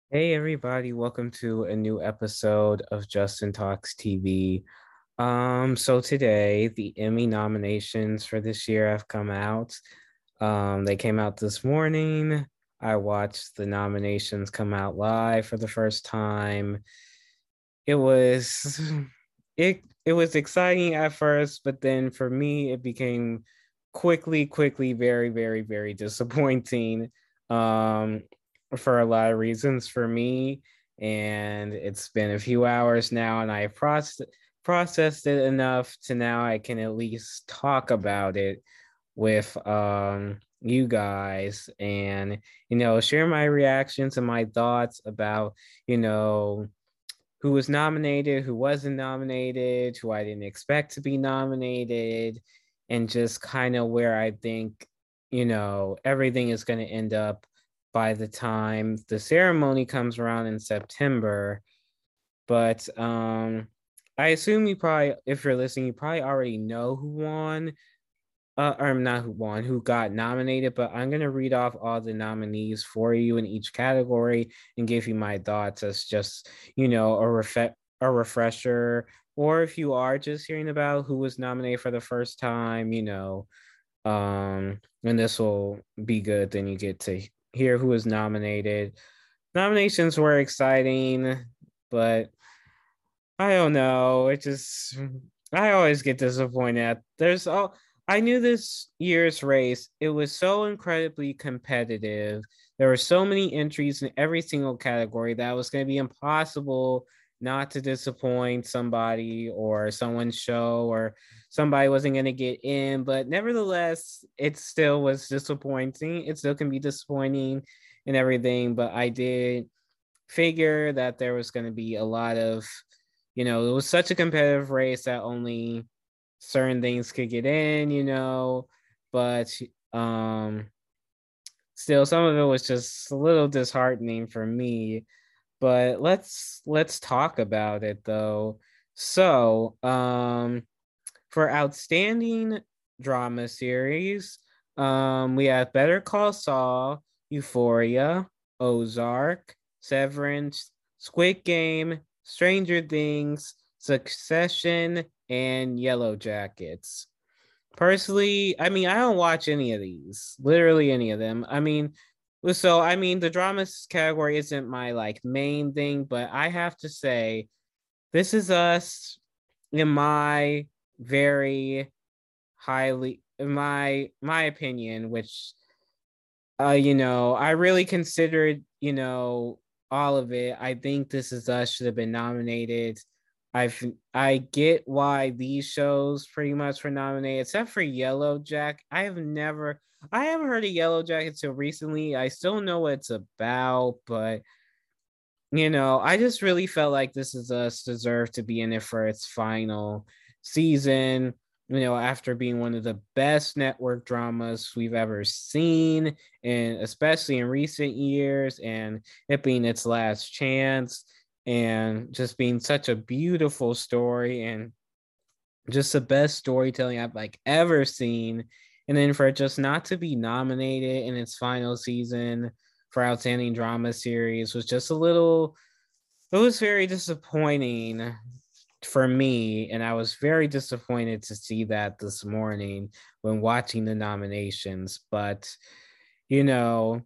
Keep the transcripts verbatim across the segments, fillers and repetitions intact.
Hey everybody, welcome to a new episode of Justin Talks T V. Um, so today the Emmy nominations for this year have come out. Um, they came out this morning. I watched the nominations come out live for the first time. It was it it was exciting at first, but then for me it became quickly, quickly very, very, very disappointing. Um, for a lot of reasons for me. And it's been a few hours now, and I have process- processed it enough to now I can at least talk about it with um you guys and you know share my reactions and my thoughts about you know who was nominated, who wasn't nominated, who I didn't expect to be nominated, and just kind of where I think, you know, everything is going to end up by the time the ceremony comes around in September. But um I assume you probably, if you're listening, you probably already know who won uh, or not who won, who got nominated, but I'm gonna read off all the nominees for you in each category and give you my thoughts as just, you know, a ref- a refresher. Or if you are just hearing about who was nominated for the first time, you know, um, and this will be good, then you get to hear who was nominated. Nominations were exciting, but I don't know. It just I always get disappointed. There's all I knew this year's race, it was so incredibly competitive. There were so many entries in every single category that it was going to be impossible not to disappoint somebody or someone's show or somebody wasn't going to get in. But nevertheless, it still was disappointing. It still can be disappointing and everything. But I did figure that there was going to be a lot of, you know, it was such a competitive race that only certain things could get in, you know, but um still some of it was just a little disheartening for me. But let's let's talk about it though. So, um for outstanding drama series, um we have Better Call Saul, Euphoria, Ozark, Severance, Squid Game, Stranger Things, Succession, and Yellow Jackets. Personally, I mean, I don't watch any of these, literally any of them. I mean, so I mean, the dramas category isn't my like main thing, but I have to say, This Is Us, in my very highly, in my my opinion, which uh, you know, I really considered, you know, all of it. I think This Is Us should have been nominated. I've I get why these shows pretty much were nominated, except for Yellow Jack. I have never I haven't heard of Yellow Jacket until recently. I still know what it's about, but you know, I just really felt like This Is Us deserved to be in it for its final season. You know, after being one of the best network dramas we've ever seen, and especially in recent years, and it being its last chance, and just being such a beautiful story, and just the best storytelling I've like ever seen. And then for it just not to be nominated in its final season for outstanding drama series was just a little, it was very disappointing for me. And I was very disappointed to see that this morning when watching the nominations. But, you know,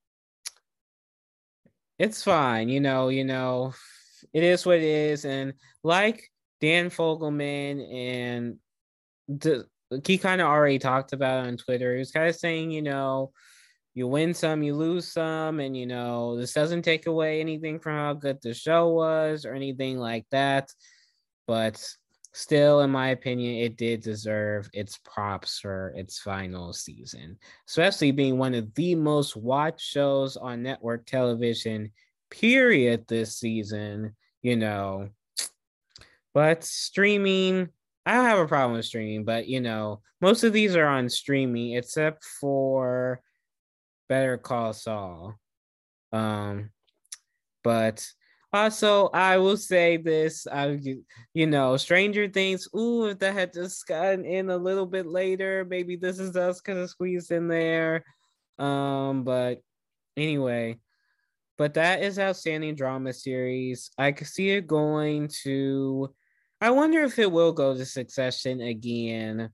it's fine. You know, you know, it is what it is. And like Dan Fogelman and the, he kind of already talked about it on Twitter. He was kind of saying, you know, you win some, you lose some, and you know, this doesn't take away anything from how good the show was or anything like that. But still, in my opinion, it did deserve its props for its final season, especially being one of the most watched shows on network television, period, this season, you know. But streaming, I don't have a problem with streaming, but you know, most of these are on streaming except for Better Call Saul. Um, but also I will say this, I you know, Stranger Things, ooh, if that had just gotten in a little bit later, maybe This Is Us could have squeezed in there. Um, but anyway, but that is Outstanding Drama Series. I could see it going to. I wonder if it will go to Succession again.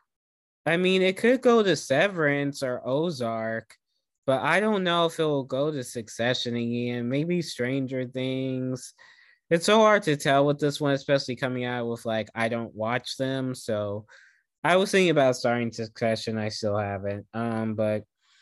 I mean, it could go to Severance or Ozark, but I don't know if it will go to Succession again. Maybe Stranger Things. It's so hard to tell with this one, especially coming out with like I don't watch them. So I was thinking about starting Succession. I still haven't. Um, but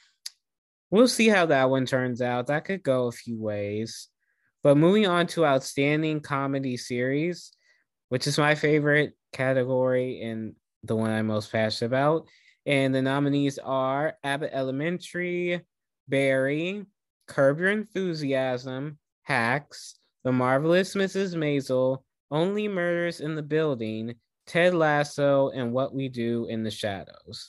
we'll see how that one turns out. That could go a few ways. But moving on to Outstanding Comedy Series, which is my favorite category and the one I'm most passionate about. And the nominees are Abbott Elementary, Barry, Curb Your Enthusiasm, Hacks, The Marvelous Missus Maisel, Only Murders in the Building, Ted Lasso, and What We Do in the Shadows.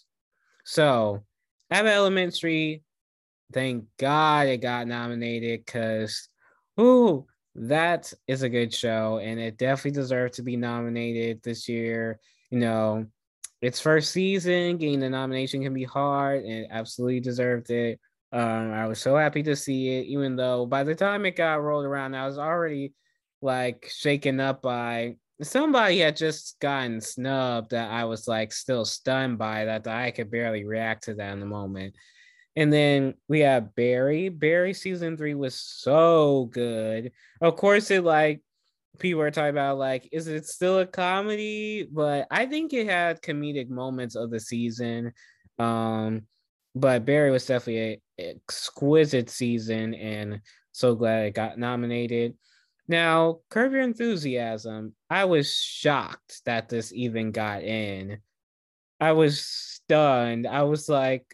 So, Abbott Elementary, thank God it got nominated because, ooh, that is a good show and it definitely deserved to be nominated this year. You know, its first season, getting the nomination can be hard and it absolutely deserved it. Um, I was so happy to see it, even though by the time it got rolled around, I was already like shaken up by somebody had just gotten snubbed that I was like still stunned by that, that I could barely react to that in the moment. And then we have Barry. Barry season three was so good. Of course, it like people are talking about like, is it still a comedy? But I think it had comedic moments of the season. Um, but Barry was definitely an exquisite season, and so glad it got nominated. Now, Curb Your Enthusiasm, I was shocked that this even got in. I was stunned. I was like,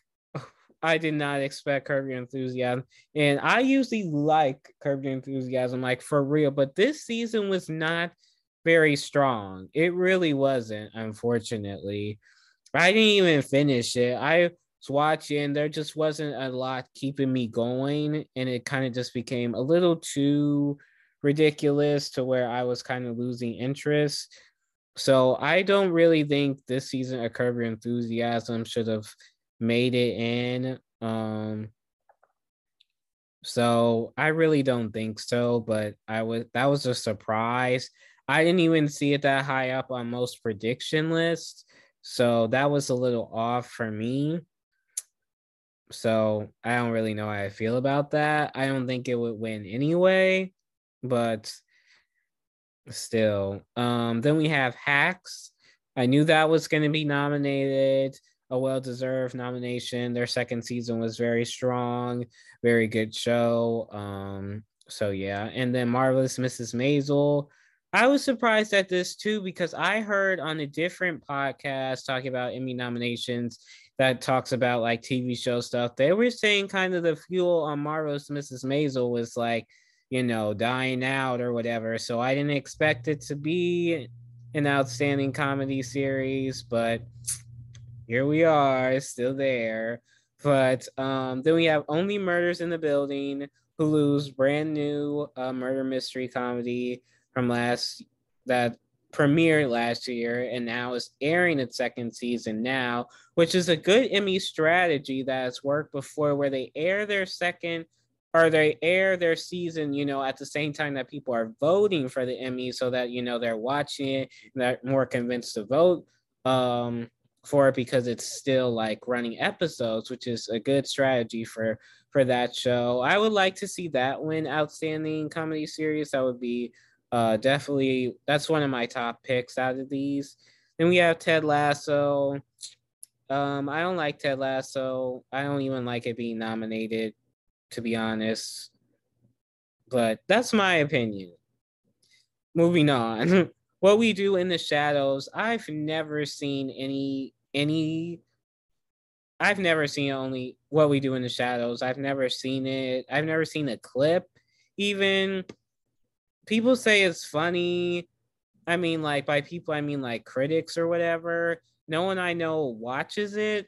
I did not expect Curb Your Enthusiasm. And I usually like Curb Your Enthusiasm, like for real, but this season was not very strong. It really wasn't, unfortunately. I didn't even finish it. I was watching, there just wasn't a lot keeping me going, and it kind of just became a little too ridiculous to where I was kind of losing interest. So I don't really think this season of Curb Your Enthusiasm should have made it in. Um, so I really don't think so, but I was that was a surprise. I didn't even see it that high up on most prediction lists, so that was a little off for me. So I don't really know how I feel about that. I don't think it would win anyway, but still. Um, then we have Hacks. I knew that was going to be nominated, a well-deserved nomination. Their second season was very strong, very good show. Um, so yeah, and then Marvelous Missus Maisel. I was surprised at this too because I heard on a different podcast talking about Emmy nominations that talks about like T V show stuff. They were saying kind of the fuel on Marvelous Missus Maisel was like, you know, dying out or whatever. So I didn't expect it to be an outstanding comedy series, but here we are, still there. But um, then we have Only Murders in the Building, Hulu's brand new uh, murder mystery comedy from last that premiered last year and now is airing its second season now, which is a good Emmy strategy that has worked before, where they air their second or they air their season, you know, at the same time that people are voting for the Emmy, so that you know they're watching it and they're more convinced to vote. Um, for it because it's still like running episodes, which is a good strategy for for that show. I would like to see that win outstanding comedy series. That would be uh definitely that's one of my top picks out of these. Then we have Ted Lasso. Um, I don't like Ted Lasso. I don't even like it being nominated, to be honest. But that's my opinion. Moving on. What We Do in the Shadows. I've never seen any any I've never seen only What We Do in the Shadows. I've never seen it. I've never seen a clip. Even people say it's funny. I mean, like by people, I mean like critics or whatever. No one I know watches it.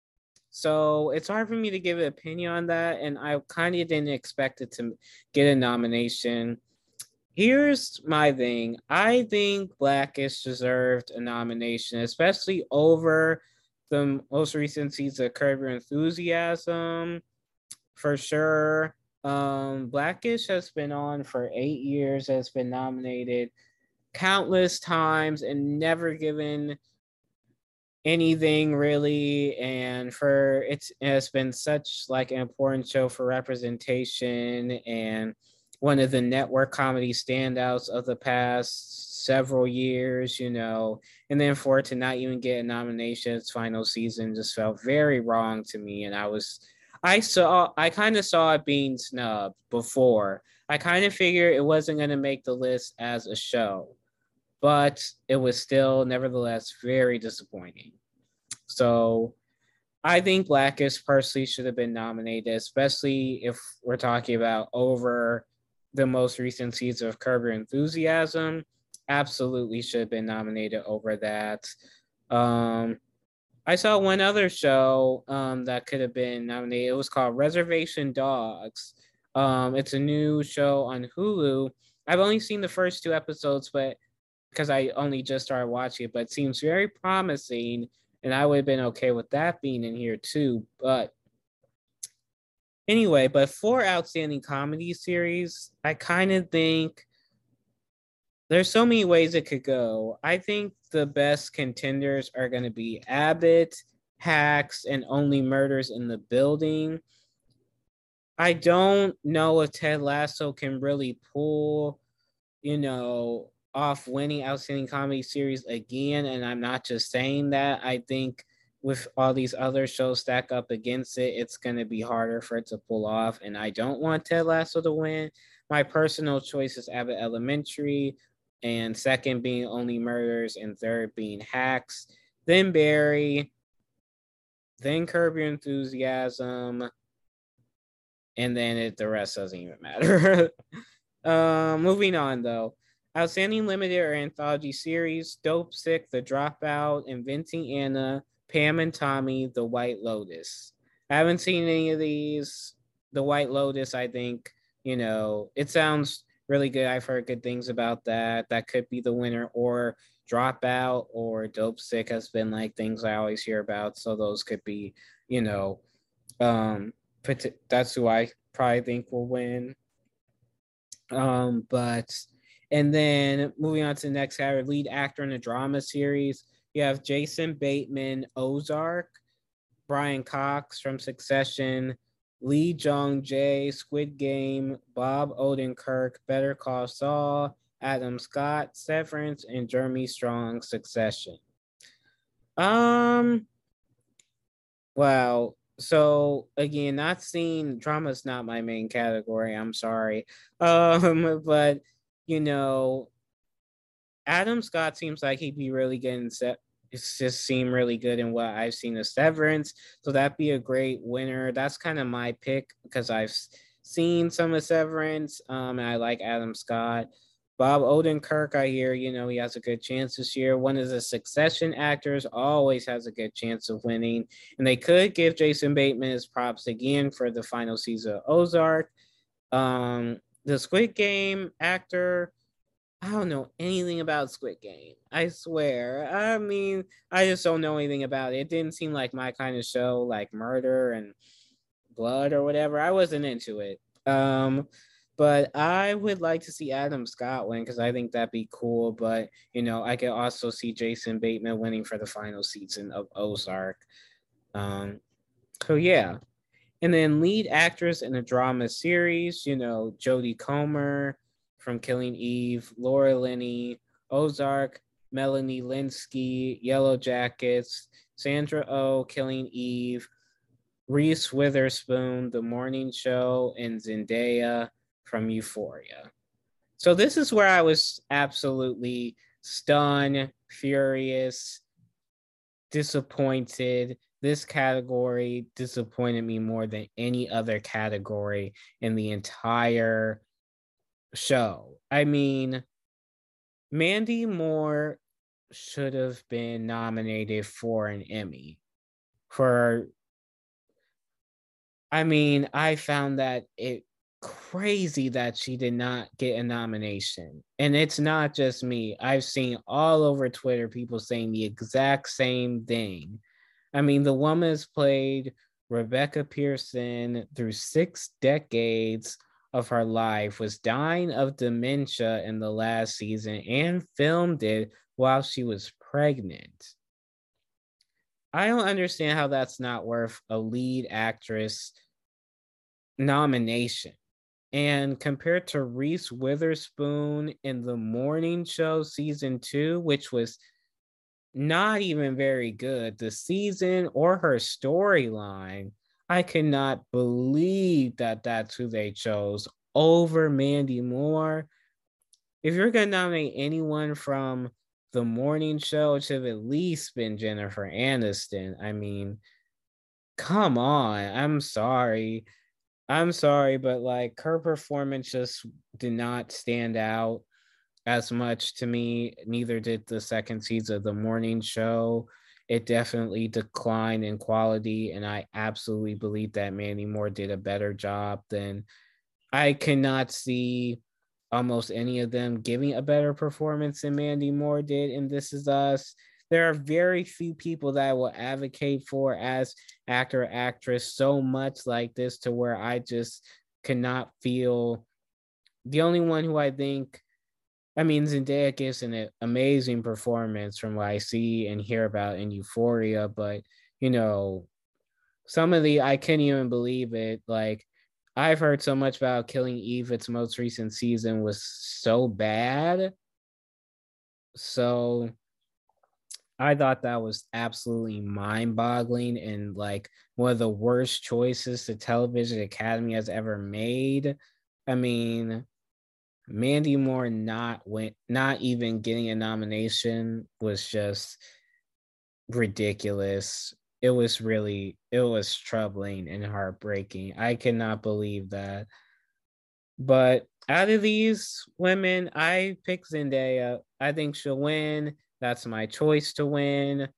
So it's hard for me to give an opinion on that. And I kind of didn't expect it to get a nomination. Here's my thing. I think Blackish deserved a nomination, especially over the most recent season of Curb Your Enthusiasm, for sure. Um, Blackish has been on for eight years, has been nominated countless times and never given anything really. And for it's it's been such like an important show for representation and one of the network comedy standouts of the past several years, you know, and then for it to not even get a nomination its final season just felt very wrong to me. And I was I saw I kind of saw it being snubbed before. I kind of figured it wasn't going to make the list as a show, but it was still nevertheless very disappointing. So I think Blackish personally should have been nominated, especially if we're talking about over the most recent season of Curb Your Enthusiasm. Absolutely should have been nominated over that. Um, I saw one other show um, that could have been nominated. It was called Reservation Dogs. Um, it's a new show on Hulu. I've only seen the first two episodes, but because I only just started watching it, but it seems very promising, and I would have been okay with that being in here too. But anyway, but for outstanding comedy series, I kind of think there's so many ways it could go. I think the best contenders are going to be Abbott, Hacks, and Only Murders in the Building. I don't know if Ted Lasso can really pull, you know, off winning outstanding comedy series again. And I'm not just saying that. I think with all these other shows stack up against it, it's going to be harder for it to pull off. And I don't want Ted Lasso to win. My personal choice is Abbott Elementary, and second being Only Murders, and third being Hacks, then Barry, then Curb Your Enthusiasm, and then it, the rest doesn't even matter. uh, moving on, though. Outstanding limited or anthology series: Dopesick, The Dropout, Inventing Anna, Pam and Tommy, The White Lotus. I haven't seen any of these. The White Lotus, I think, you know, it sounds really good. I've heard good things about that. That could be the winner, or Dropout or Dopesick has been like things I always hear about. So those could be, you know, um, that's who I probably think will win. Um, but and then moving on to the next category, lead actor in a drama series, you have Jason Bateman, Ozark, Brian Cox from Succession, Lee Jong Jae, Squid Game, Bob Odenkirk, Better Call Saul, Adam Scott, Severance, and Jeremy Strong, Succession. Um, wow. So again, not seeing drama is not my main category. I'm sorry. Um, but you know, Adam Scott seems like he'd be really good in set. It's just seemed really good in what I've seen of Severance. So that'd be a great winner. That's kind of my pick because I've seen some of Severance. Um, and I like Adam Scott. Bob Odenkirk, I hear, you know, he has a good chance this year. One of the Succession actors always has a good chance of winning. And they could give Jason Bateman his props again for the final season of Ozark. Um, the Squid Game actor, I don't know anything about Squid Game. I swear. I mean, I just don't know anything about it. It didn't seem like my kind of show, like murder and blood or whatever. I wasn't into it. Um, but I would like to see Adam Scott win because I think that'd be cool. But you know, I could also see Jason Bateman winning for the final season of Ozark. Um, so yeah. And then lead actress in a drama series, you know, Jodie Comer from Killing Eve, Laura Linney, Ozark, Melanie Lynskey, Yellow Jackets, Sandra Oh, Killing Eve, Reese Witherspoon, The Morning Show, and Zendaya from Euphoria. So this is where I was absolutely stunned, furious, disappointed. This category disappointed me more than any other category in the entire show. I mean, Mandy Moore should have been nominated for an Emmy for, I mean, I found that it crazy that she did not get a nomination. And it's not just me. I've seen all over Twitter people saying the exact same thing. I mean, the woman has played Rebecca Pearson, through six decades of her life, was dying of dementia in the last season and filmed it while she was pregnant. I don't understand how that's not worth a lead actress nomination. And compared to Reese Witherspoon in The Morning Show season two, which was not even very good, the season or her storyline, I cannot believe that that's who they chose over Mandy Moore. If you're going to nominate anyone from The Morning Show, it should have at least been Jennifer Aniston. I mean, come on. I'm sorry. I'm sorry, but like her performance just did not stand out as much to me. Neither did the second season of The Morning Show. It definitely declined in quality, and I absolutely believe that Mandy Moore did a better job than I cannot see almost any of them giving a better performance than Mandy Moore did in This Is Us. There are very few people that I will advocate for as actor or actress so much like this to where I just cannot feel. The only one who I think, I mean, Zendaya gives an amazing performance from what I see and hear about in Euphoria, but you know, some of the I can't even believe it. Like, I've heard so much about Killing Eve. Its most recent season was so bad. So I thought that was absolutely mind-boggling and like one of the worst choices the Television Academy has ever made. I mean, Mandy Moore not went, not even getting a nomination was just ridiculous. It was really, it was troubling and heartbreaking. I cannot believe that. But out of these women, I pick Zendaya. I think she'll win. That's my choice to win.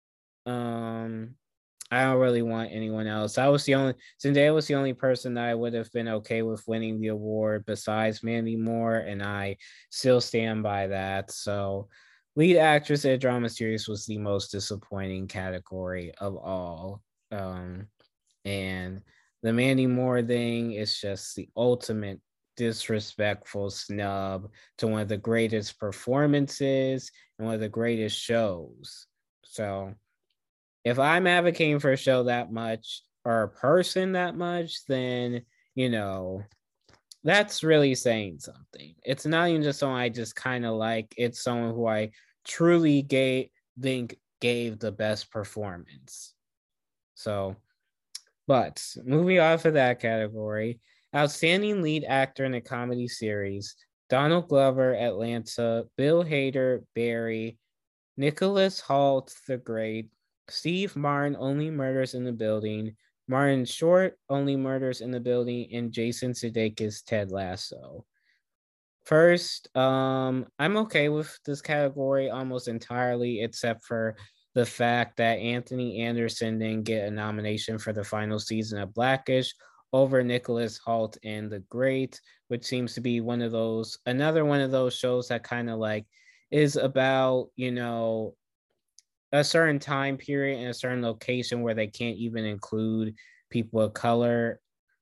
Um, I don't really want anyone else. I was the only Zendaya was the only person that I would have been okay with winning the award besides Mandy Moore, and I still stand by that. So, lead actress in a drama series was the most disappointing category of all. Um, and the Mandy Moore thing is just the ultimate disrespectful snub to one of the greatest performances and one of the greatest shows. So if I'm advocating for a show that much or a person that much, then, you know, that's really saying something. It's not even just someone I just kind of like, it's someone who I truly gave, think gave the best performance. So, but moving off of that category, outstanding lead actor in a comedy series, Donald Glover, Atlanta, Bill Hader, Barry, Nicholas Hoult, The Great, Steve Martin, Only Murders in the Building, Martin Short, Only Murders in the Building, and Jason Sudeikis, Ted Lasso. First, um, I'm okay with this category almost entirely, except for the fact that Anthony Anderson didn't get a nomination for the final season of Blackish over Nicholas Hoult in The Great, which seems to be one of those, another one of those shows that kind of like is about, you know, a certain time period and a certain location where they can't even include people of color.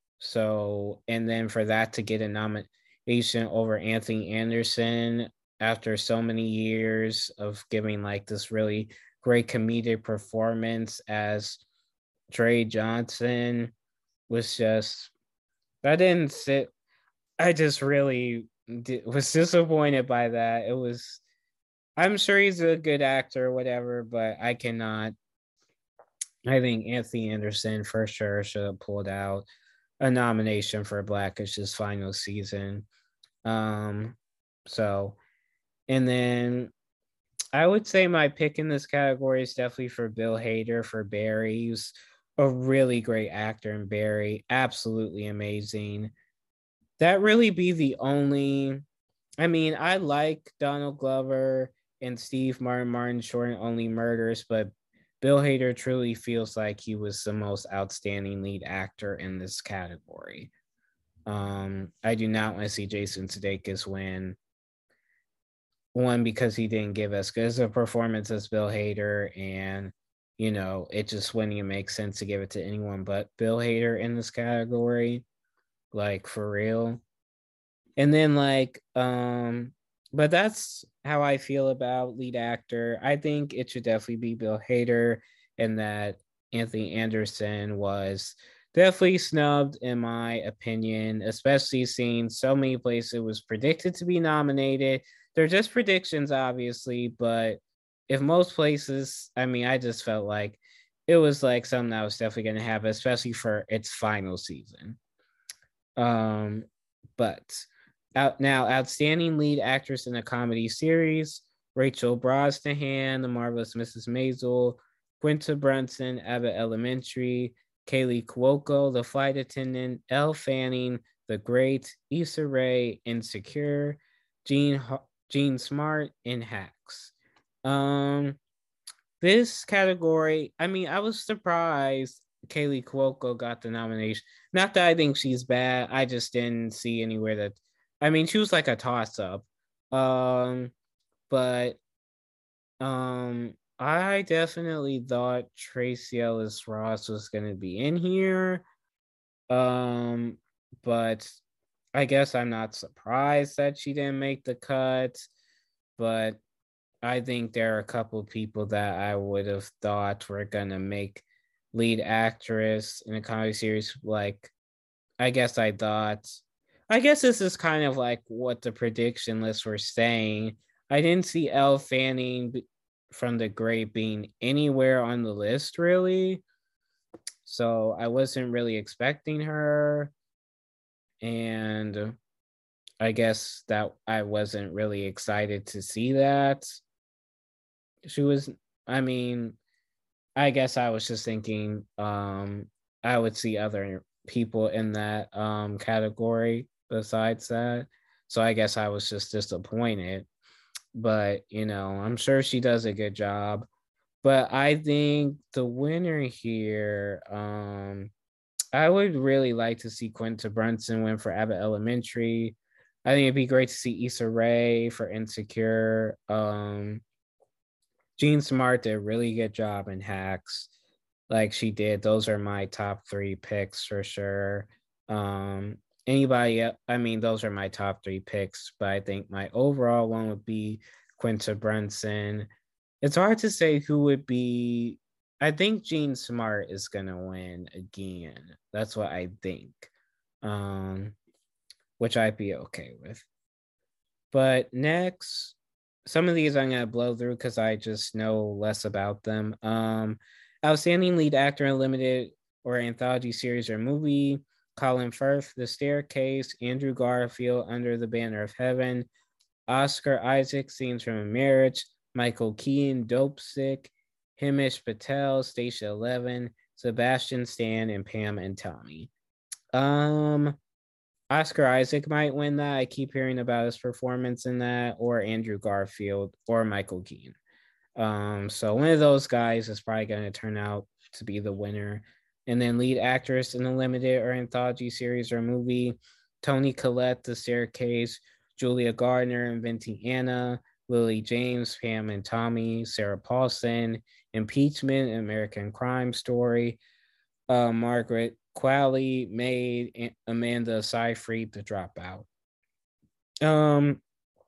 So, and then for that to get a nomination over Anthony Anderson after so many years of giving like this really great comedic performance as Trey Johnson was just, that didn't sit. I just really did, was disappointed by that. It was, I'm sure he's a good actor or whatever, but I cannot. I think Anthony Anderson for sure should have pulled out a nomination for Blackish's final season. Um, so, and then I would say my pick in this category is definitely for Bill Hader for Barry. He's a really great actor in Barry, absolutely amazing. That really be the only. I mean, I like Donald Glover and Steve Martin, Martin Short, and Only Murders, but Bill Hader truly feels like he was the most outstanding lead actor in this category. Um, I do not want to see Jason Sudeikis win. One, because he didn't give as good as a performance as Bill Hader, and you know, it just wouldn't even make sense to give it to anyone but Bill Hader in this category, like for real. And then like, um, but that's how I feel about lead actor. I think it should definitely be Bill Hader, and that Anthony Anderson was definitely snubbed in my opinion, especially seeing so many places it was predicted to be nominated. They're just predictions, obviously, but if most places, I mean, I just felt like it was like something that was definitely going to happen, especially for its final season. Um, but out now, outstanding lead actress in a comedy series: Rachel Brosnahan, The Marvelous Missus Maisel; Quinta Brunson, Abbott Elementary; Kaylee Cuoco, The Flight Attendant; Elle Fanning, The Great; Issa Rae, Insecure; Jean Jean Smart in Hacks. Um, this category, I mean, I was surprised Kaylee Cuoco got the nomination. Not that I think she's bad. I just didn't see anywhere that, I mean, she was like a toss up. Um, but um, I definitely thought Tracy Ellis Ross was gonna be in here. Um, but I guess I'm not surprised that she didn't make the cut. But I think there are a couple people that I would have thought were gonna make lead actress in a comedy series. Like, I guess I thought, I guess this is kind of like what the prediction lists were saying. I didn't see Elle Fanning from The Great being anywhere on the list, really. So I wasn't really expecting her. And I guess that I wasn't really excited to see that. She was, I mean, I guess I was just thinking um I would see other people in that um category besides that. So I guess I was just disappointed. But, you know, I'm sure she does a good job. But I think the winner here, um, I would really like to see Quinta Brunson win for Abbott Elementary. I think it'd be great to see Issa Rae for Insecure. Um, Jean Smart did a really good job in Hacks, like she did. Those are my top three picks for sure. Um, anybody, I mean, those are my top three picks, but I think my overall one would be Quinta Brunson. It's hard to say who would be. I think Jean Smart is gonna win again. That's what I think. Um, which I'd be okay with. But next, some of these I'm gonna blow through because I just know less about them. Um, outstanding lead actor in a limited or anthology series or movie: Colin Firth, The Staircase; Andrew Garfield, Under the Banner of Heaven; Oscar Isaac, Scenes from a Marriage; Michael Keaton, Dopesick; Himesh Patel, Station Eleven; Sebastian Stan, and Pam and Tommy. Um, Oscar Isaac might win that. I keep hearing about his performance in that, or Andrew Garfield, or Michael Keaton. Um, so one of those guys is probably going to turn out to be the winner. And then lead actress in a limited or anthology series or movie: Toni Collette, The Staircase; Julia Gardner, Inventing Anna; Lily James, Pam and Tommy; Sarah Paulson, Impeachment, American Crime Story; uh, Margaret Qualley, Maid; Amanda Seyfried, The Dropout. Um,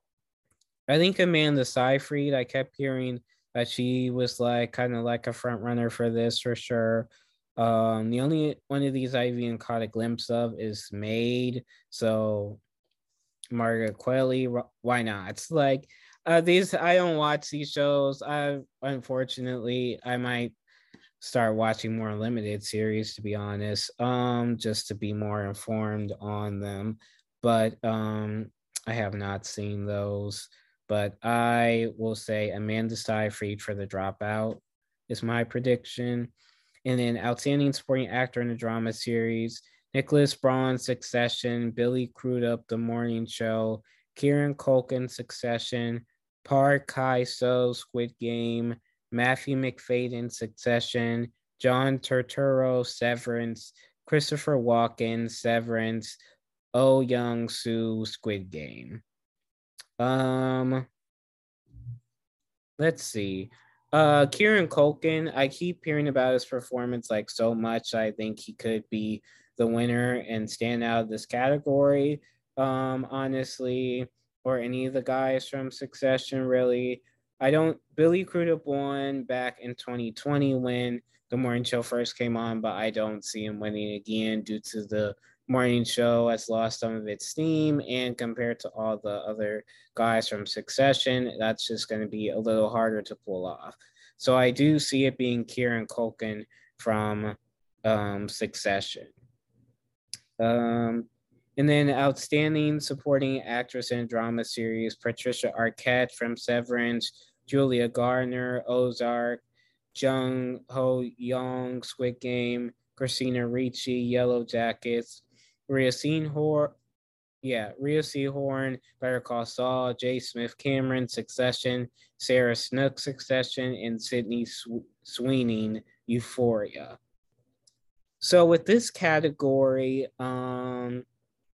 I think Amanda Seyfried, I kept hearing that she was like kind of like a front runner for this for sure. Um, the only one of these I've even caught a glimpse of is Maid. So Margaret Qualley, why not? It's like uh, these. I don't watch these shows. I unfortunately I might start watching more limited series to be honest, um just to be more informed on them, but um I have not seen those. But I will say Amanda Seyfried for The Dropout is my prediction. And then outstanding supporting actor in a drama series: Nicholas Braun, Succession; Billy Crudup, The Morning Show; Kieran Culkin, Succession; Park Hae-soo, Squid Game; Matthew Macfadyen, Succession; John Turturro, Severance; Christopher Walken, Severance; Oh Young-soo, Squid Game. Um, let's see. Uh, Kieran Culkin, I keep hearing about his performance like so much. I think he could be the winner and stand out of this category. Um, honestly, or any of the guys from Succession, really. I don't. Billy Crudup won back in twenty twenty when the morning show first came on, but I don't see him winning again due to the morning show has lost some of its steam, and compared to all the other guys from Succession, that's just going to be a little harder to pull off. So I do see it being Kieran Culkin from um, Succession. Um, and then outstanding supporting actress in a drama series, Patricia Arquette from Severance, Julia Garner, Ozark, Jung Ho Young, Squid Game, Christina Ricci, Yellow Jackets, Rhea Seehorn, yeah, Rhea Seehorn, Better Call Saul, Jay Smith Cameron, Succession, Sarah Snook, Succession, and Sydney Sweeney, Euphoria. So with this category, um,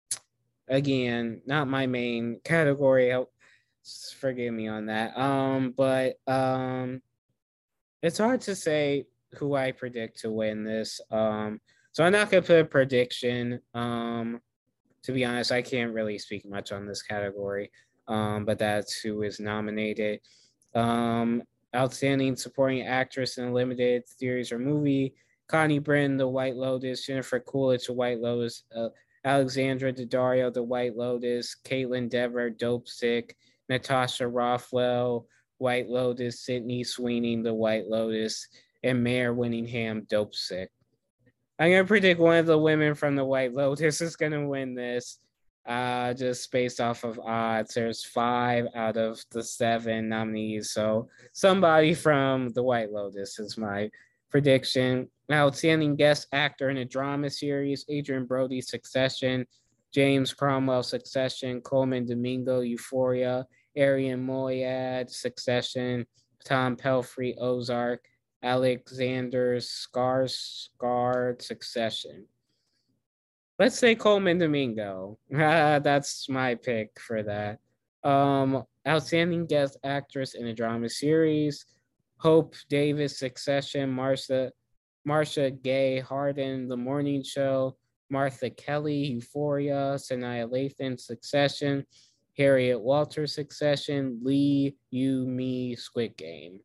again, not my main category. Forgive me on that. Um, but um, it's hard to say who I predict to win this. Um, so I'm not gonna put a prediction. Um, to be honest, I can't really speak much on this category. Um, but that's who is nominated. Um, outstanding supporting actress in a limited series or movie, Connie Britton, The White Lotus, Jennifer Coolidge, The White Lotus, uh, Alexandra Daddario, The White Lotus, Caitlin Dever, Dopesick, Natasha Rothwell, White Lotus, Sydney Sweeney, The White Lotus, and Mare Winningham, Dopesick. I'm gonna predict one of the women from the White Lotus is gonna win this. Uh, just based off of odds. There's five out of the seven nominees. So somebody from the White Lotus is my prediction. Outstanding guest actor in a drama series, Adrien Brody, Succession, James Cromwell, Succession, Coleman Domingo, Euphoria, Arian Moayed, Succession, Tom Pelphrey, Ozark, Alexander Skarsgård, Succession. Let's say Coleman Domingo. Uh, that's my pick for that. Um, outstanding guest actress in a drama series, Hope Davis, Succession, Marcia, Marcia Gay Harden, The Morning Show, Martha Kelly, Euphoria, Sanaa Lathan, Succession, Harriet Walter, Succession, Lee You Me, Squid Game.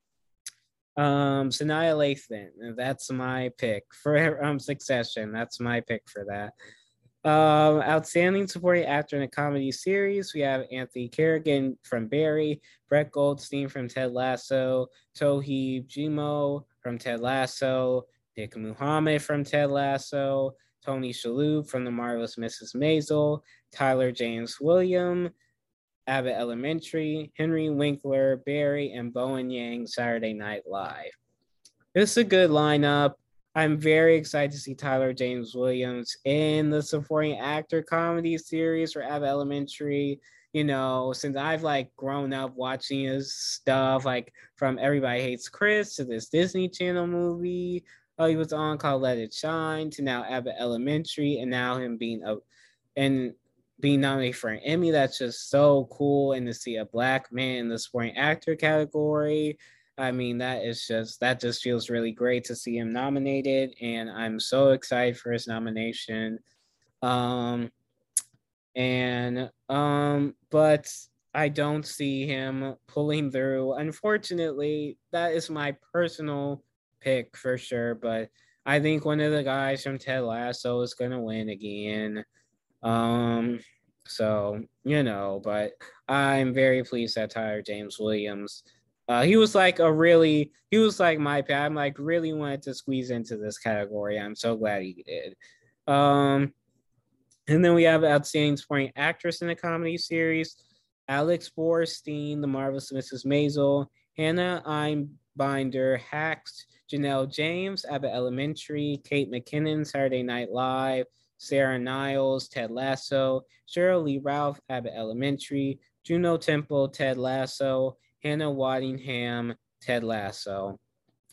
Um, Sanaa Lathan, that's my pick for um Succession. That's my pick for that. Um, outstanding supporting actor in a comedy series, we have Anthony Carrigan from Barry, Brett Goldstein from Ted Lasso, Toheeb Jimo from Ted Lasso, Dick Muhammad from Ted Lasso, Tony Shalhoub from The Marvelous Missus Maisel, Tyler James Williams, Abbott Elementary, Henry Winkler, Barry, and Bowen Yang, Saturday Night Live. This is a good lineup. I'm very excited to see Tyler James Williams in the supporting actor comedy series for Abbott Elementary. You know, since I've like grown up watching his stuff, like from Everybody Hates Chris to this Disney Channel movie uh, he was on called Let It Shine to now Abbott Elementary, and now him being a and being nominated for an Emmy. That's just so cool. And to see a Black man in the supporting actor category, I mean, that is just, that just feels really great to see him nominated. And I'm so excited for his nomination. Um, and, um, but I don't see him pulling through. Unfortunately, that is my personal pick for sure. But I think one of the guys from Ted Lasso is going to win again. Um, so, you know, but I'm very pleased that Tyler James Williams, uh, he was like a really, he was like my pick. I'm like really wanted to squeeze into this category. I'm so glad he did. Um, and then we have outstanding supporting actress in a comedy series, Alex Borstein, The Marvelous Missus Maisel, Hannah Einbinder, Hacks, Janelle James, Abbott Elementary, Kate McKinnon, Saturday Night Live, Sarah Niles, Ted Lasso, Cheryl Lee Ralph, Abbott Elementary, Juno Temple, Ted Lasso, Hannah Waddingham, Ted Lasso.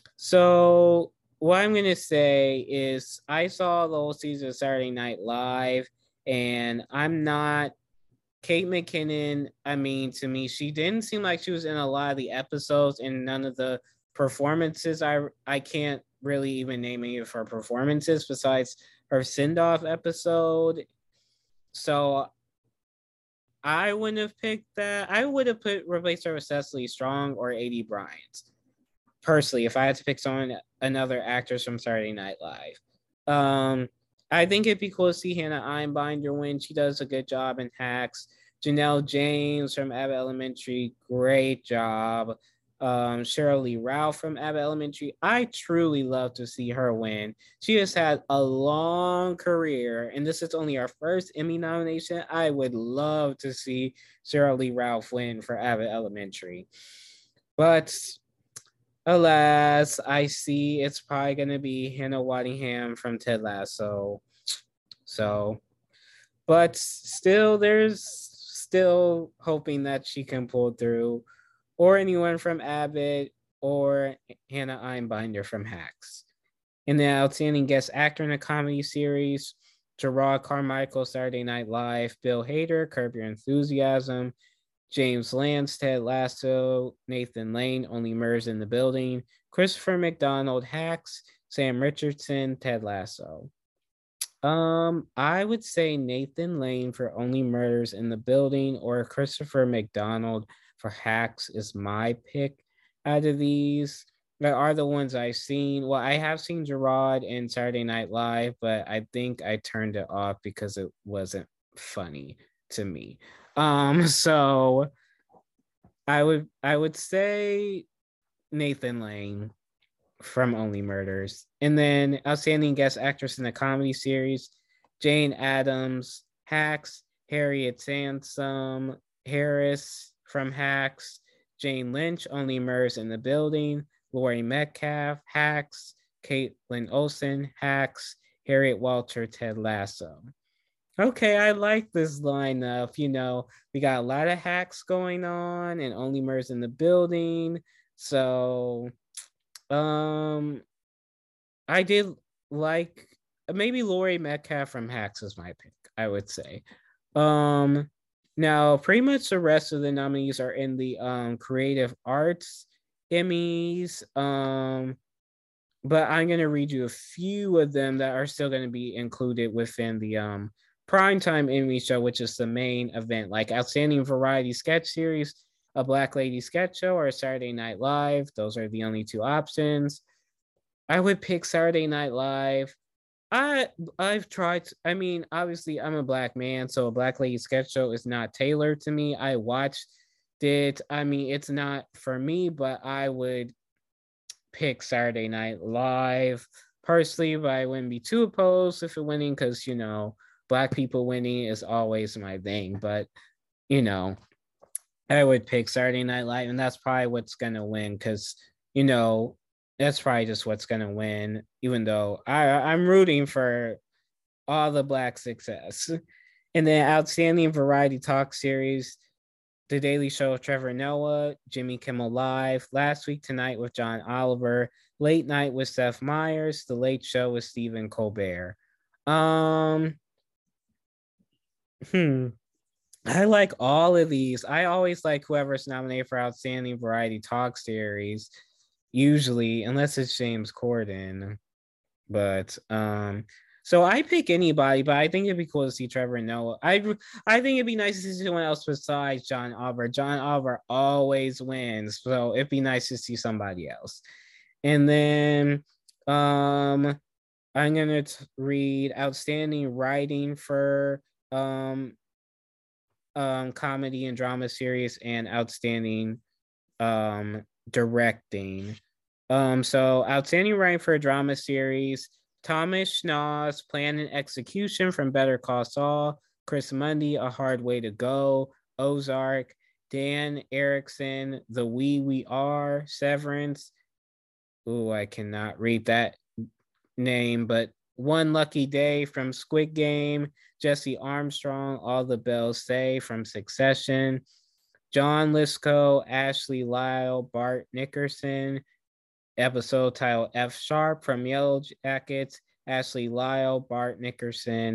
So what I'm going to say is I saw the whole season of Saturday Night Live, and I'm not Kate McKinnon, I mean, to me, she didn't seem like she was in a lot of the episodes, and none of the performances. I I can't really even name any of her performances besides her send off episode. So I wouldn't have picked that. I would have put replaced her with Cecily Strong or Aidy Bryant. Personally, if I had to pick someone, another actress from Saturday Night Live. Um, I think it'd be cool to see Hannah Einbinder win. She does a good job in Hacks. Janelle James from Abbott Elementary, great job. Um, Cheryl Lee Ralph from Abbott Elementary, I truly love to see her win. She has had a long career, and this is only her first Emmy nomination. I would love to see Cheryl Lee Ralph win for Abbott Elementary. But alas, I see it's probably going to be Hannah Waddingham from Ted Lasso. So, but still, there's still hoping that she can pull through, or anyone from Abbott, or Hannah Einbinder from Hacks. In the outstanding guest actor in a comedy series, Gerard Carmichael, Saturday Night Live, Bill Hader, Curb Your Enthusiasm, James Lance, Ted Lasso, Nathan Lane, Only Murders in the Building, Christopher McDonald, Hacks, Sam Richardson, Ted Lasso. Um, I would say Nathan Lane for Only Murders in the Building, or Christopher McDonald for Hacks is my pick out of these. That are the ones I've seen. Well, I have seen Gerard in Saturday Night Live, but I think I turned it off because it wasn't funny to me. Um, so I would I would say Nathan Lane from Only Murders. And then outstanding guest actress in a comedy series, Jane Addams, Hacks, Harriet Sansom Harris from Hacks, Jane Lynch, Only Murders in the Building, Laurie Metcalf, Hacks, Caitlin Olsen, Hacks, Harriet Walter, Ted Lasso. Okay, I like this lineup. You know, we got a lot of hacks going on and Only Murders in the Building. So, um, I did like maybe Laurie Metcalf from Hacks is my pick, I would say. Um, now pretty much the rest of the nominees are in the um creative arts Emmys. Um, but I'm gonna read you a few of them that are still gonna be included within the um primetime Emmy show, which is the main event, like outstanding variety sketch series, a Black Lady sketch show, or a Saturday Night Live. Those are the only two options. I would pick Saturday Night Live. I I've tried. I mean, obviously, I'm a black man, so a Black Lady sketch show is not tailored to me. I watched it. I mean, it's not for me, but I would pick Saturday Night Live personally, but I wouldn't be too opposed if it winning because you know, black people winning is always my thing. But you know, I would pick Saturday Night Live, and that's probably what's gonna win because you know that's probably just what's gonna win. Even though I I'm rooting for all the black success, and then outstanding variety talk series, The Daily Show with Trevor Noah, Jimmy Kimmel Live, Last Week Tonight with John Oliver, Late Night with Seth Meyers, The Late Show with Stephen Colbert. Um, hmm. I like all of these. I always like whoever's nominated for Outstanding Variety Talk Series, usually, unless it's James Corden. But um, so I pick anybody, but I think it'd be cool to see Trevor Noah. I I think it'd be nice to see someone else besides John Oliver. John Oliver always wins, so it'd be nice to see somebody else. And then um, I'm gonna t- read outstanding writing for um um, comedy and drama series and outstanding um, directing. Um, so outstanding writing for a drama series, Thomas Schnauz, Plan and Execution from Better Call Saul, Chris Mundy, A Hard Way to Go, Ozark, Dan Erickson, The We We Are, Severance. Ooh, I cannot read that name, but One Lucky Day from Squid Game, Jesse Armstrong, All the Bells Say from Succession, John Lithgow, Ashley Lyle, Bart Nickerson, episode titled F Sharp from Yellow Jackets, Ashley Lyle, Bart Nickerson,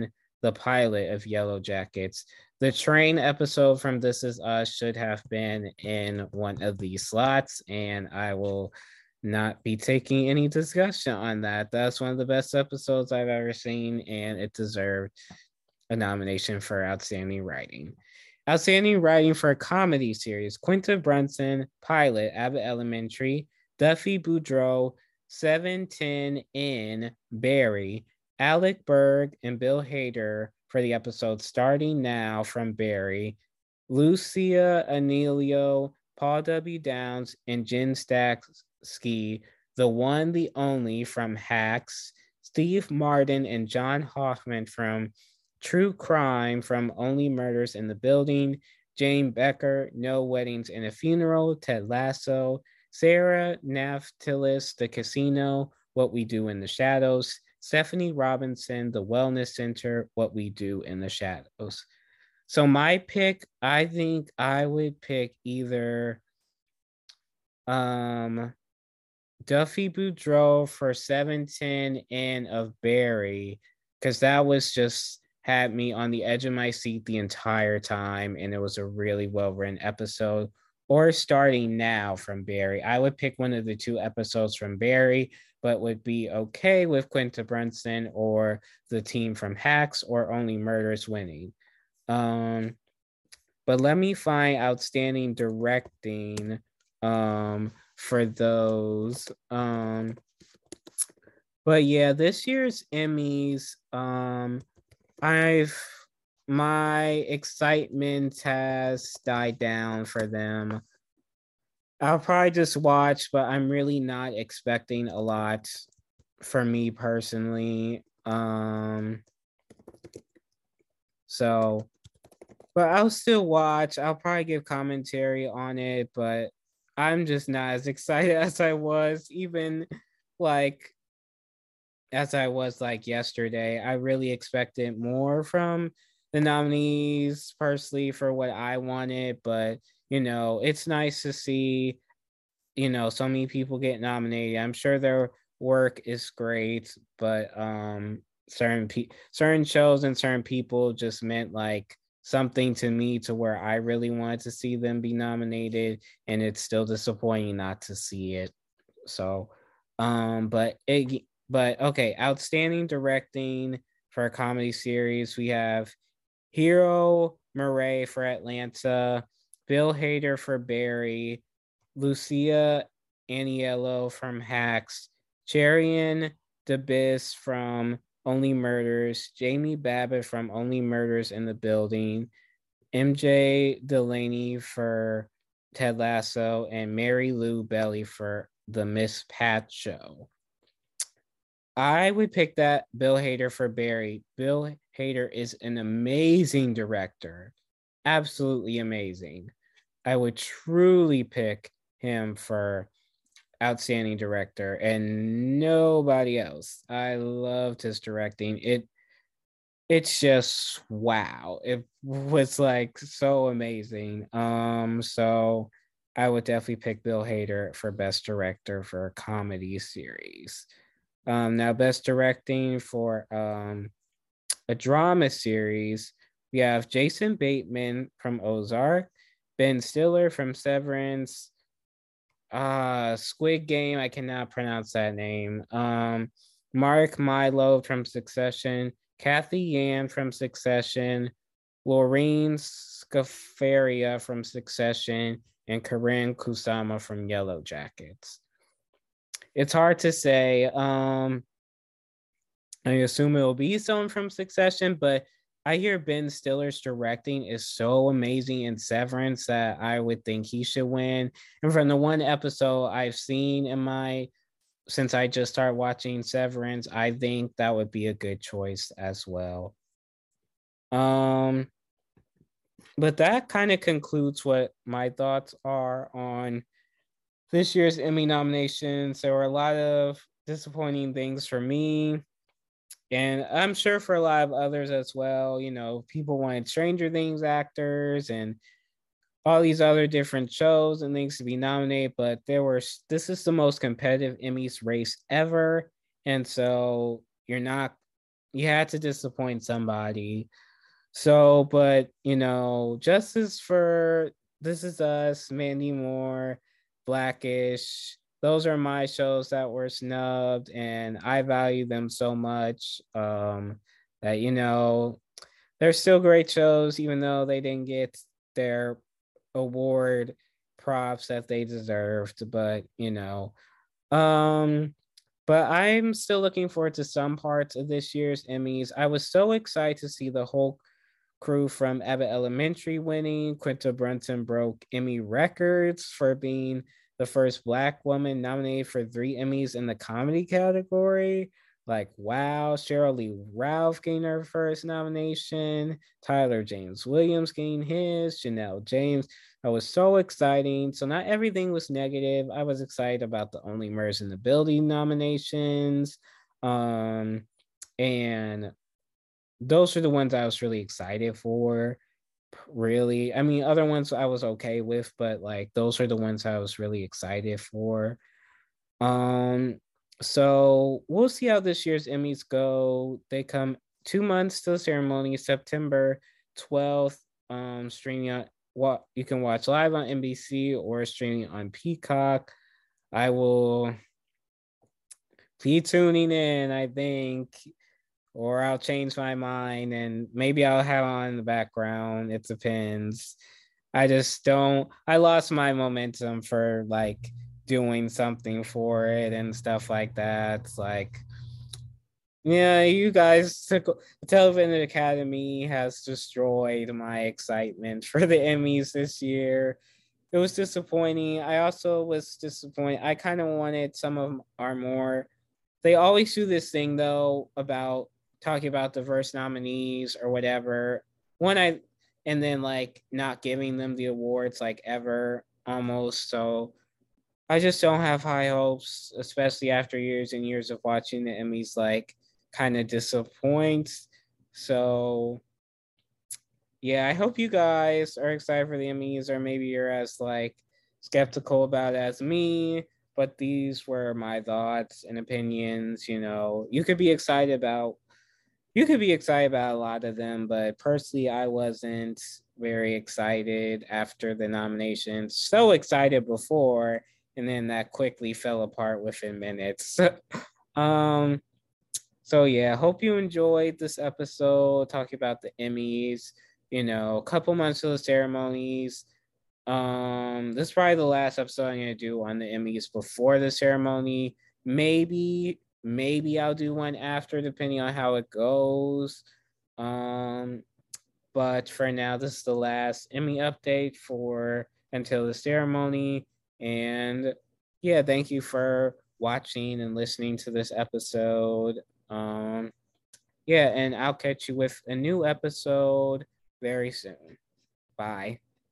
the pilot of Yellow Jackets. The train episode from This Is Us should have been in one of these slots, and I will not be taking any discussion on that. That's one of the best episodes I've ever seen, and it deserved a nomination for Outstanding Writing. Outstanding Writing for a Comedy Series: Quinta Brunson, Pilot, Abbott Elementary; Duffy Boudreaux, seven ten in Barry; Alec Berg and Bill Hader for the episode Starting Now from Barry; Lucia Anelio, Paul W. Downs, and Jen Statsky, the one, the only from Hacks; Steve Martin and John Hoffman from True Crime from Only Murders in the Building; Jane Becker, No Weddings and a Funeral; Ted Lasso; Sarah Naftilis, The Casino, What We Do in the Shadows; Stephanie Robinson, The Wellness Center, What We Do in the Shadows. So my pick, I think I would pick either um, Duffy Boudreaux for seven ten in of Barry, because that was just had me on the edge of my seat the entire time, and it was a really well-written episode. Or Starting Now from Barry. I would pick one of the two episodes from Barry, but would be okay with Quinta Brunson or the team from Hacks or Only Murders winning. Um, but let me find Outstanding Directing um, for those. Um, but yeah, this year's Emmys, um, I've my excitement has died down for them. I'll probably just watch, but I'm really not expecting a lot for me personally. Um, so, but I'll still watch. I'll probably give commentary on it, but I'm just not as excited as I was, even like as I was like yesterday. I really expected more from the nominees personally for what I wanted, but you know, it's nice to see, you know, so many people get nominated. I'm sure their work is great, but um certain pe- certain shows and certain people just meant like something to me to where I really wanted to see them be nominated, and it's still disappointing not to see it. So um but it but okay, Outstanding Directing for a Comedy Series, we have Hiro Murray for Atlanta, Bill Hader for Barry, Lucia Aniello from Hacks, Cherian DeBiss from Only Murders, Jamie Babbitt from Only Murders in the Building, M J Delaney for Ted Lasso, and Mary Lou Belly for The Miss Pat Show. I would pick that Bill Hader for Barry. Bill Hader is an amazing director. Absolutely amazing. I would truly pick him for Outstanding Director and nobody else. I loved his directing. It it's just wow. It was like so amazing. Um so I would definitely pick Bill Hader for Best Director for a comedy series. Um, now, Best Directing for um, a drama series, we have Jason Bateman from Ozark, Ben Stiller from Severance, uh, Squid Game, I cannot pronounce that name, um, Mark Milo from Succession, Kathy Yan from Succession, Lorraine Scafaria from Succession, and Karen Kusama from Yellow Jackets. It's hard to say. Um, I assume it will be someone from Succession, but I hear Ben Stiller's directing is so amazing in Severance that I would think he should win. And from the one episode I've seen in my since I just started watching Severance, I think that would be a good choice as well. Um, but that kind of concludes what my thoughts are on this year's Emmy nominations. There were a lot of disappointing things for me, and I'm sure for a lot of others as well. You know, people wanted Stranger Things actors and all these other different shows and things to be nominated, but there were this is the most competitive Emmys race ever, and so you're not you had to disappoint somebody. So, but you know, justice for This Is Us, Mandy Moore, Blackish. Those are my shows that were snubbed, and I value them so much. Um, that you know, they're still great shows, even though they didn't get their award props that they deserved. But you know, um, but I'm still looking forward to some parts of this year's Emmys. I was so excited to see the whole crew from Abbott Elementary winning. Quinta Brunson broke Emmy records for being the first Black woman nominated for three Emmys in the comedy category. Like, wow, Cheryl Lee Ralph gained her first nomination. Tyler James Williams gained his. Janelle James. That was so exciting. So, not everything was negative. I was excited about the Only Murders in the Building nominations. Um, and those are the ones I was really excited for. Really, I mean, other ones I was okay with, but like those are the ones I was really excited for. Um, so we'll see how this year's Emmys go. They come two months to the ceremony, September twelfth. Um, streaming on what you can watch live on N B C or streaming on Peacock. I will be tuning in, I think, or I'll change my mind and maybe I'll have on in the background. It depends. I just don't, I lost my momentum for like doing something for it and stuff like that. It's like, yeah, you guys took the Television Academy has destroyed my excitement for the Emmys this year. It was disappointing. I also was disappointed. I kind of wanted some of our more, they always do this thing though about talking about diverse nominees or whatever. One I and then like not giving them the awards like ever almost. So I just don't have high hopes, especially after years and years of watching the Emmys like kind of disappoint. So yeah, I hope you guys are excited for the Emmys, or maybe you're as like skeptical about it as me. But these were my thoughts and opinions. You know, you could be excited about you could be excited about a lot of them, but personally, I wasn't very excited after the nominations. So excited before, and then that quickly fell apart within minutes. um, so yeah, hope you enjoyed this episode talking about the Emmys. You know, a couple months of the ceremonies. Um, this is probably the last episode I'm gonna do on the Emmys before the ceremony. Maybe, maybe I'll do one after, depending on how it goes. Um, but for now, this is the last Emmy update for until the ceremony. And yeah, thank you for watching and listening to this episode. Um, yeah, and I'll catch you with a new episode very soon. Bye.